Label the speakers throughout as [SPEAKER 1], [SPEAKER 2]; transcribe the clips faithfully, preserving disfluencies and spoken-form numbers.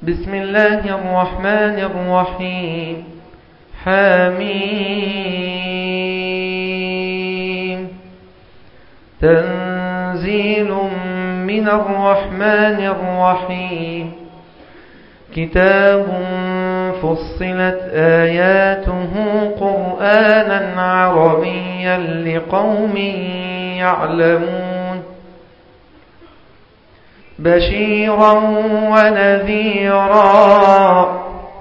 [SPEAKER 1] بسم الله الرحمن الرحيم. حميم. تنزيل من الرحمن الرحيم. كتاب فصلت آياته قرآنا عربيا لقوم يعلمون. بشيرا ونذيرا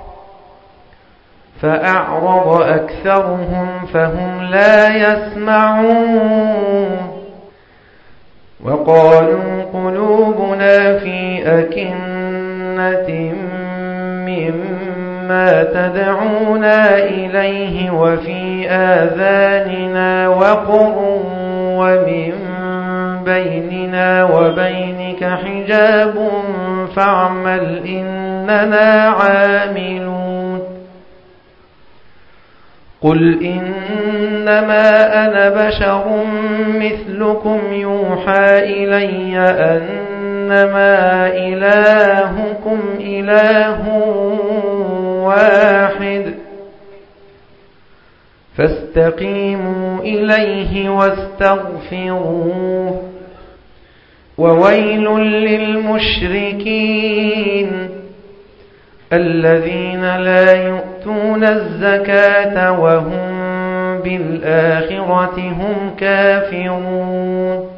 [SPEAKER 1] فأعرض أكثرهم فهم لا يسمعون. وقالوا قلوبنا في أكنة مما تدعونا إليه وفي آذاننا وقر ومن بيننا وبينك حجاب فاعمل إننا عاملون. قل إنما أنا بشر مثلكم يوحى إلي أنما إلهكم إله واحد فاستقيموا إليه واستغفروه. وويل للمشركين الذين لا يؤتون الزكاة وهم بالآخرة هم كافرون.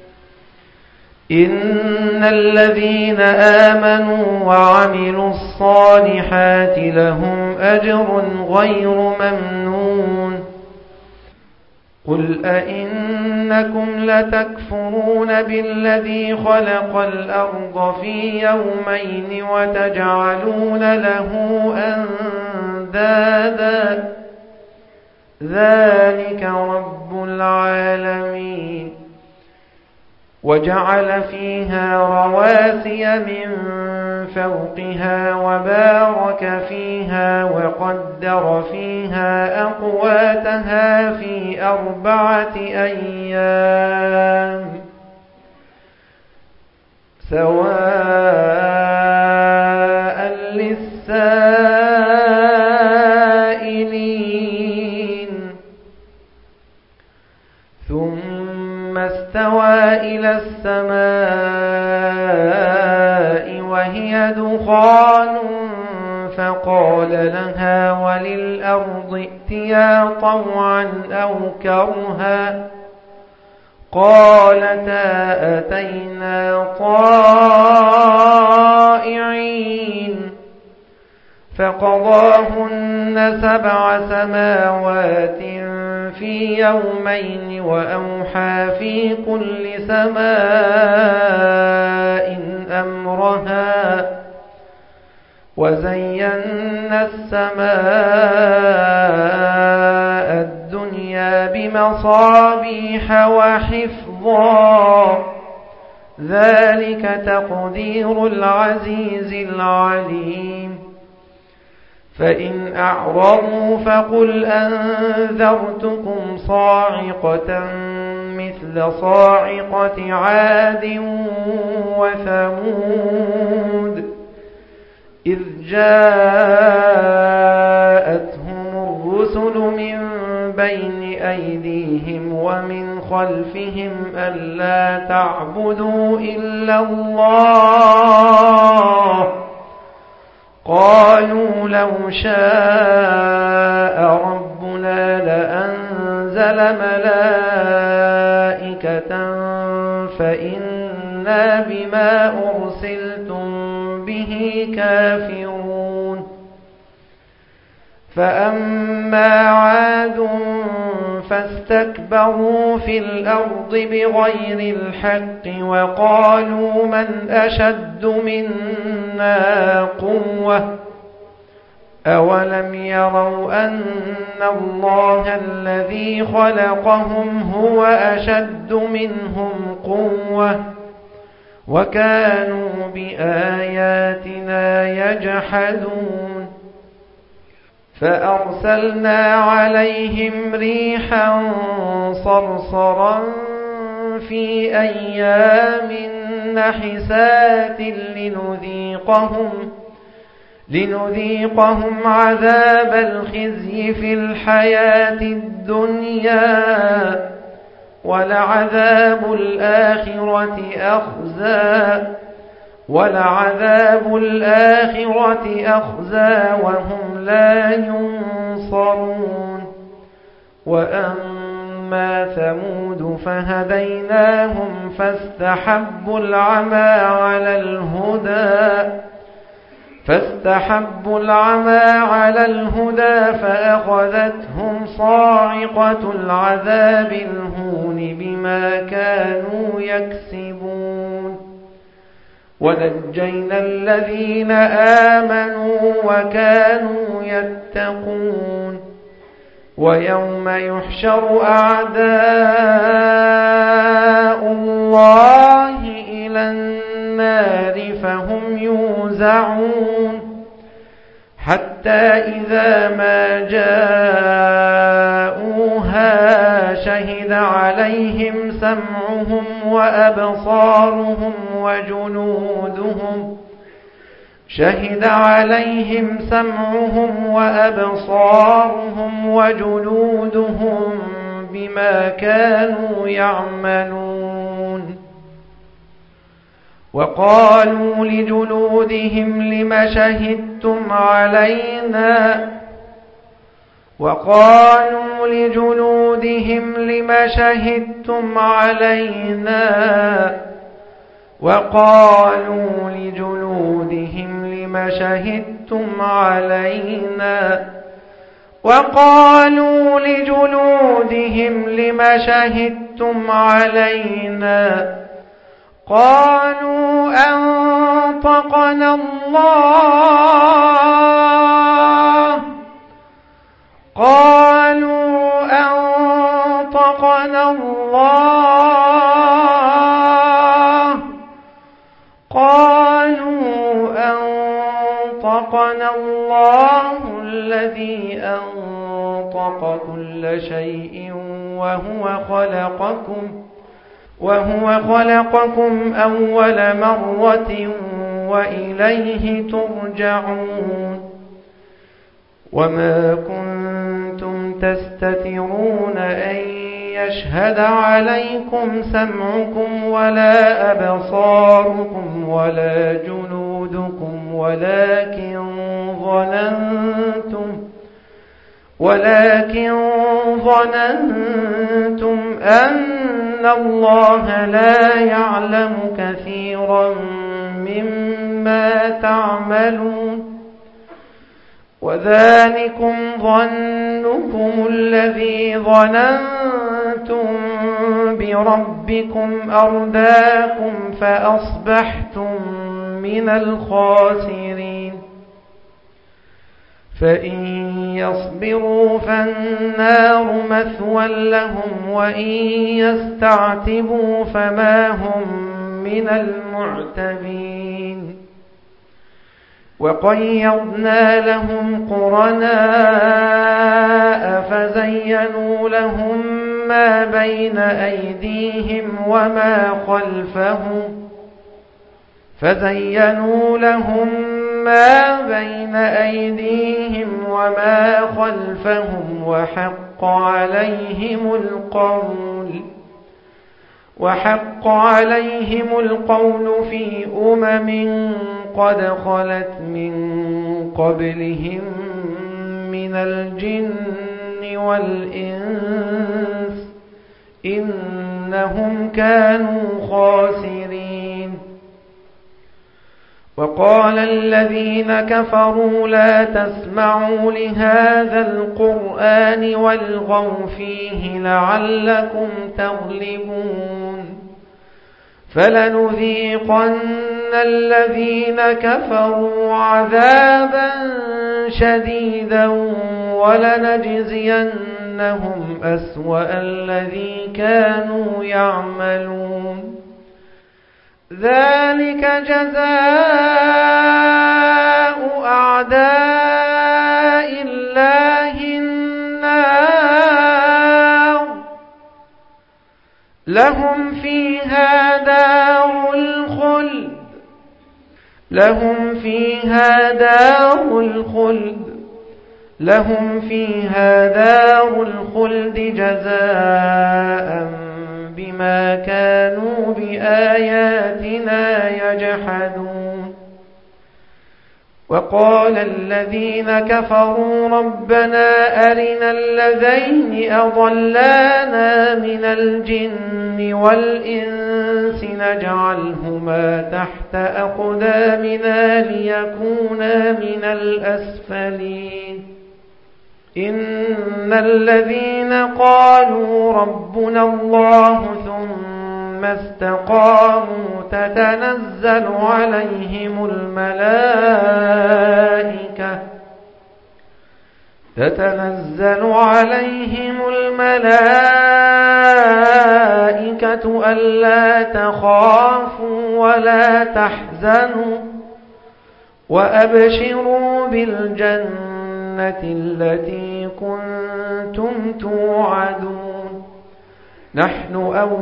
[SPEAKER 1] إن الذين آمنوا وعملوا الصالحات لهم أجر غير ممنون. قل أئنكم لتكفرون بالذي خلق الأرض في يومين وتجعلون له أندادا ذلك رب العالمين. وجعل فيها رواسي من فوقها وبارك فيها وقدر فيها أقواتها في أربعة أيام سواء للسائلين. ثم استوى إلى السماء وهي دخان فقال لها وللأرض ائتيا طوعا أو كرها قالتا أتينا طائعين. فقضاهن سبع سماوات في يومين وأوحى في كل سماء أمرها وزينا السماء الدنيا بمصابيح وحفظا ذلك تقدير العزيز العليم. فإن أعرضوا فقل أنذرتكم صاعقة مثل صاعقة عاد وثمود إذ جاءتهم الرسل من بين أيديهم ومن خلفهم ألا تعبدوا إلا الله قالوا لو شاء ربنا لأنزل ملائكة فإنا بما أرسلتم به كافرون. فأما عاد فاستكبروا في الأرض بغير الحق وقالوا من أشد منا قوة أولم يروا أن الله الذي خلقهم هو أشد منهم قوة وكانوا بآياتنا يجحدون. فأرسلنا عليهم ريحا صرصرا في أيام نحسات لنذيقهم لنذيقهم عذاب الخزي في الحياة الدنيا ولعذاب الآخرة أخزى ولعذاب الآخرة أخزى وهم لا ينصرون. وأما ثمود فهديناهم فاستحبوا العمى على الهدى فاستحبوا العمى على الهدى فأخذتهم صاعقة العذاب الهون بما كانوا يكسبون. ونجينا الذين آمنوا وكانوا يتقون. ويوم يحشر أعداء الله إلى النار فهم يوزعون حتى إذا ما جاءوها شهد عليهم سمعهم وأبصارهم وجلودهم شهد عليهم سمعهم وأبصارهم وجلودهم بما كانوا يعملون. وقالوا لجلودهم لم شهدتم علينا وقالوا لجلودهم لم شهدتم علينا وقالوا لجلودهم لم شهدتم علينا وقالوا لجلودهم لم شهدتم علينا قالوا أنطقنا الله قالوا أنطقنا الله قالوا أنطقنا الله الذي أنطق كل شيء وهو خلقكم وهو خلقكم أول مرة وإليه ترجعون. وما كنتم تستترون أن يشهد عليكم سمعكم ولا أبصاركم ولا جلودكم ولكن ظننتم ولكن ظننتم أن الله لا يعلم كثيرا مما تعملون. وذلكم ظنكم الذي ظننتم بربكم أرداكم فأصبحتم من الخاسرين. فإن يصبروا فالنار مثوى لهم وإن يستعتبوا فما هم من المعتبين. وقيضنا لهم قرناء فزينوا لهم ما بين أيديهم وما خلفهم فزينوا لهم ما بين أيديهم وما خلفهم وحق عليهم القول وحق عليهم القول في أمم قد خلت من قبلهم من الجن والإنس إنهم كانوا خاسرين. وقال الذين كفروا لا تسمعوا لهذا القرآن والغوا فيه لعلكم تغلبون. فلنذيقن الذين كفروا عذابا شديدا ولنجزينهم أسوأ الذي كانوا يعملون. ذلك جزاء أعداء الله النار لهم فيها دار الخلد لهم فيها دار الخلد لهم فيها دار الخلد جزاء بما كانوا بآياتنا يجحدون. وقال الذين كفروا ربنا أرنا الذين أضلانا من الجن والإنس نجعلهما تحت أقدامنا ليكونا من الأسفلين. إن الذين قالوا ربنا الله ثم استقاموا تتنزل عليهم الملائكة تتنزل عليهم الملائكة ألا تخافوا ولا تحزنوا وأبشروا بالجنة التي كنتم توعدون. نحن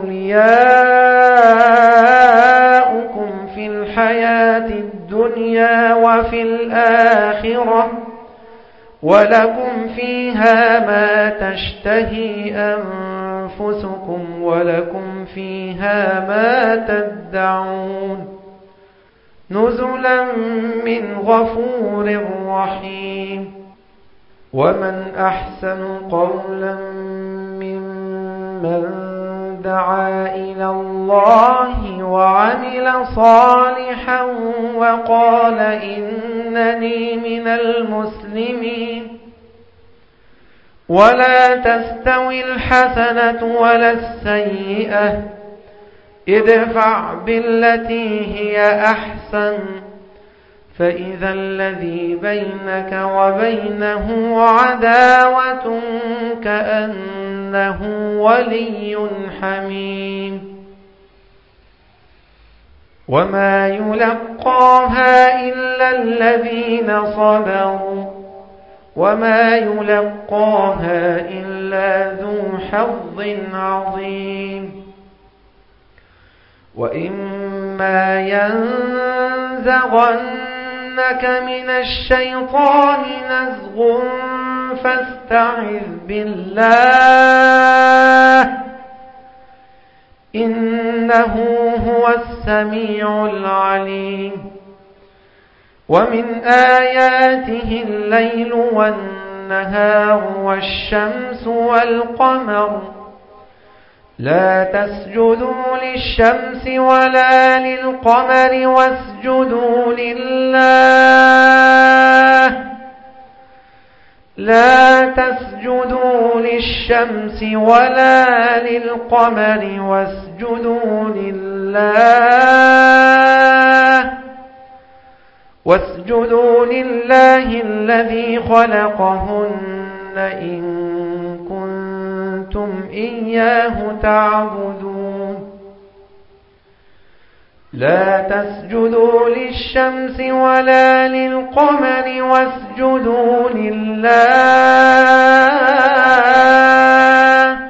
[SPEAKER 1] أولياؤكم في الحياة الدنيا وفي الآخرة ولكم فيها ما تشتهي أنفسكم ولكم فيها ما تدعون نزلا من غفور رحيم. ومن أحسن قولا ممن دعا إلى الله وعمل صالحا وقال إنني من المسلمين. ولا تستوي الحسنة ولا السيئة ادفع بالتي هي أحسن فإذا الذي بينك وبينه عداوة كأنه ولي حميم. وما يلقاها إلا الذين صبروا وما يلقاها إلا ذو حظ عظيم. وإما ينزغنك من الشيطان نزغ فاستعذ بالله إنه هو السميع العليم. ومن آياته الليل والنهار والشمس والقمر لا تسجدوا للشمس ولا للقمر واسجدوا لله لا تسجدوا للشمس ولا للقمر واسجدوا لله واسجدوا لله الذي خلقهن إن كنتم إياه تعبدون. لا تسجدوا للشمس ولا للقمر واسجدوا لله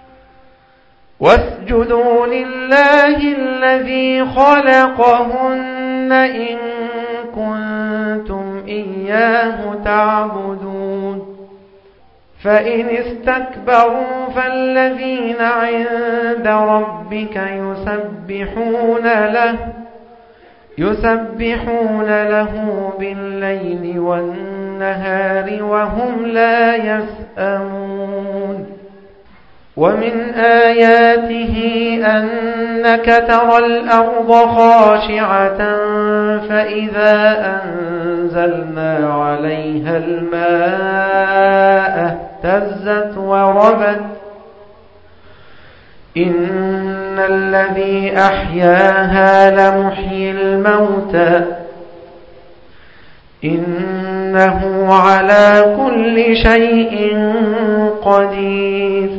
[SPEAKER 1] واسجدوا لله الذي خلقهن إن كنتم إياه تعبدون. فإن استكبروا فالذين عند ربك يسبحون له يسبحون له بالليل والنهار وهم لا يسأمون. ومن آياته أنك ترى الأرض خاشعة فإذا أنزلنا عليها الماء اهتزت وربت إن الذي أحياها لمحيي الموتى إنه على كل شيء قدير.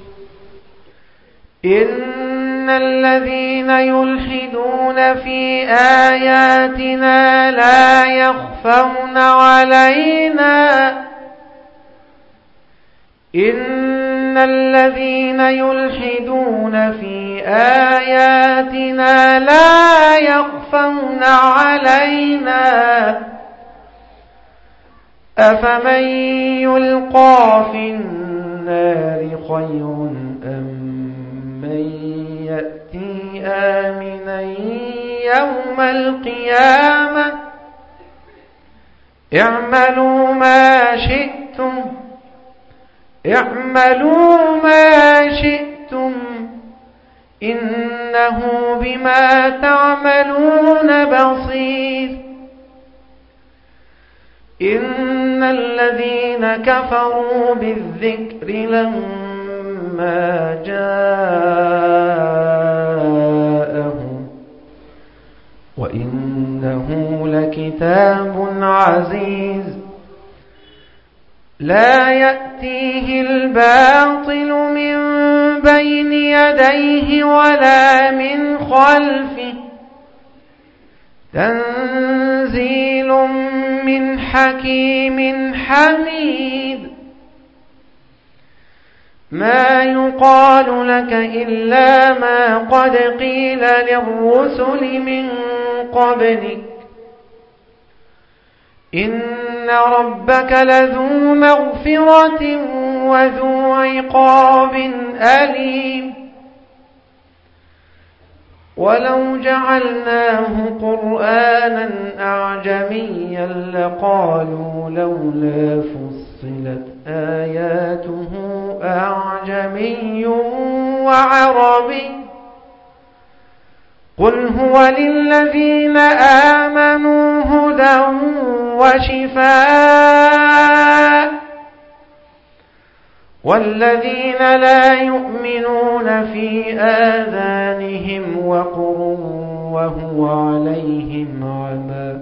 [SPEAKER 1] إن الذين يلحدون في آياتنا لا يخفون علينا إن إن الذين يلحدون في آياتنا لا يخفون علينا أفمن يلقى في النار خير أم من يأتي آمنا يوم القيامة اعملوا ما شئتم اعملوا ما شئتم إنه بما تعملون بصير إن الذين كفروا بالذكر لما جاءهم وإنه لكتاب عزيز لا يأتيه الباطل من بين يديه ولا من خلفه تنزيل من حكيم حميد ما يقال لك إلا ما قد قيل للرسل من قبلك إن ربك لذو مغفرة وذو عقاب أليم ولو جعلناه قرآنا أعجميا لقالوا لولا فصلت آياته أعجمي وعربي قل هو للذين آمنوا هدى وشفاء والذين لا يؤمنون في آذانهم وقر وهو عليهم عمى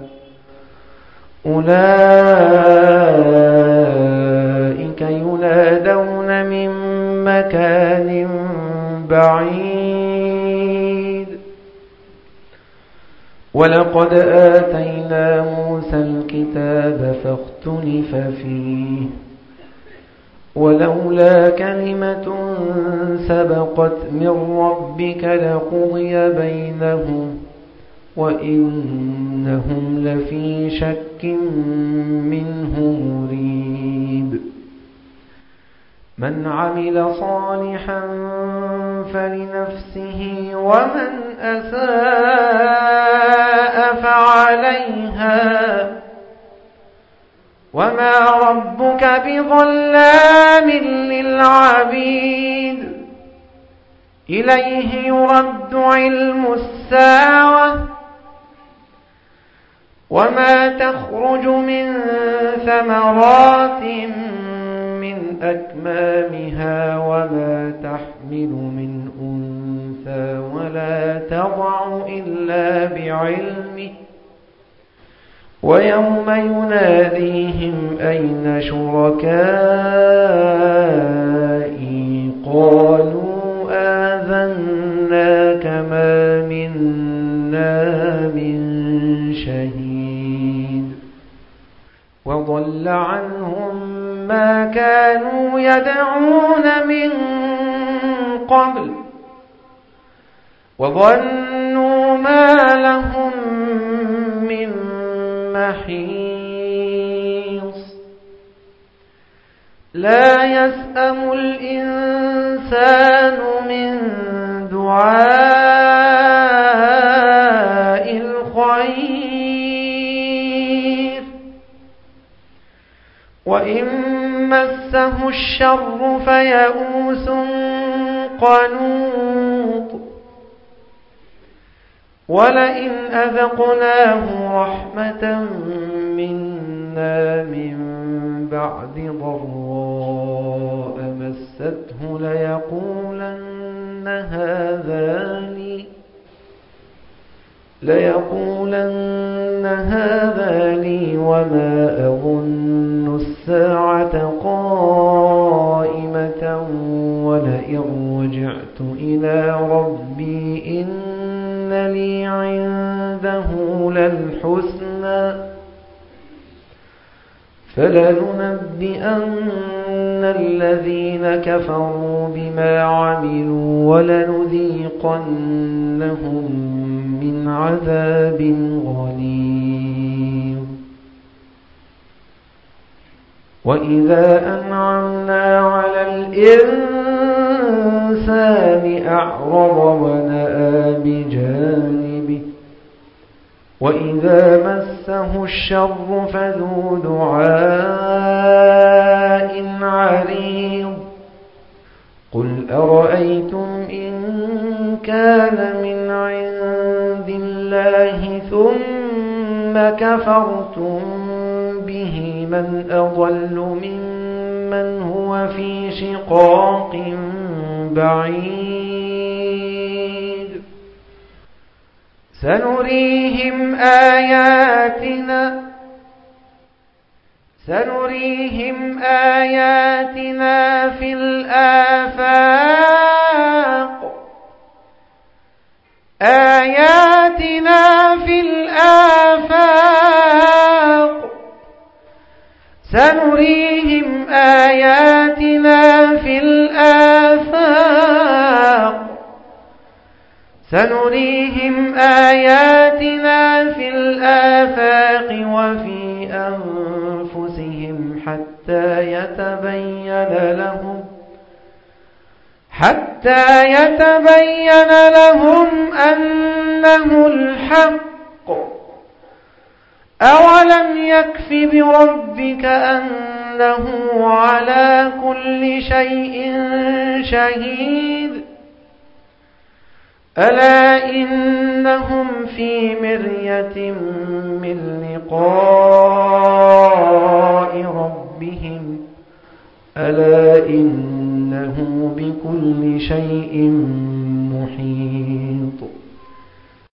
[SPEAKER 1] أولئك ينادون من مكان بعيد ولقد آتينا موسى الكتاب فاختلف فيه ولولا كلمة سبقت من ربك لقضي بينهم وإنهم لفي شك منه مريب من عمل صالحا فلنفسه ومن أساء فعليها وما ربك بظلام للعبيد إليه يرد علم الساعة وما تخرج من ثمرات من أكمامها وما تحمل من أنثى ولا تضع إلا بعلمه ويوم يناديهم أين شركائي قالوا آذناك ما منا من شهيد وضل عنهم ما كانوا يدعون من قبل وظنوا ما لهم من محيص لا يسأم الإنسان من دعاء الخير وإن مسه الشر فيئوس قنوط ولئن أذقناه رحمة منا من بعد ضراء مسته ليقولن هذا لي ليقولن هذا لي وما أظن الساعة قائمة ولئن رجعت إلى ربي إن لي عنده للحسنى فلننبئن الذين كفروا بما عملوا ولنذيقنهم من عذاب غليظ. وإذا أنعمنا على الإنسان أعرض ونأى بجانبه وإذا مسه الشر فذو دعاء عريض. قل أرأيتم إن كان من عند الله ثم كفرتم به من أضل ممن هو في شقاق بعيد. سنريهم آياتنا سنريهم آياتنا في الآفاق آياتنا في الآفاق سنريهم آياتنا في الآفاق سنريهم آياتنا في الآفاق وفي أنفسهم حتى يتبين لهم حتى يتبين لهم أنه الحق. أولم يكف بربك أنه على كل شيء شهيد. ألا إنهم في مرية من لقاء ربهم ألا إنه بكل شيء محيط.